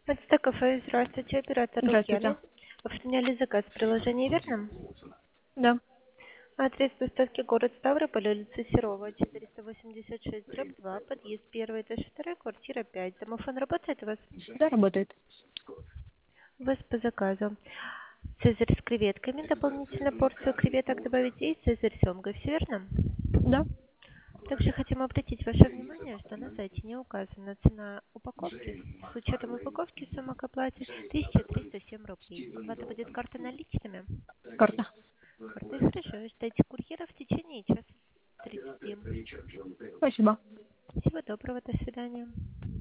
Это кафе. Здравствуйте, оператор Здравствуйте. Лукьяны. Вы сняли заказ в приложении, верно? Да. Адрес доставки город Ставрополь, улица Серова, 486/2, подъезд 1, этаж 2, квартира 5. Домофон работает у вас? Да, работает. У вас по заказу. Цезарь с креветками, дополнительно порцию креветок добавить и цезарь с семгой, все верно? Да. Также хотим обратить ваше внимание, что на сайте не указана цена упаковки. С учетом упаковки сумма к оплате 1307 рублей. У вас будет карта наличными? Карта. Карты хорошо. Ждайте курьера в течение часа 30. Спасибо. Всего доброго, до свидания.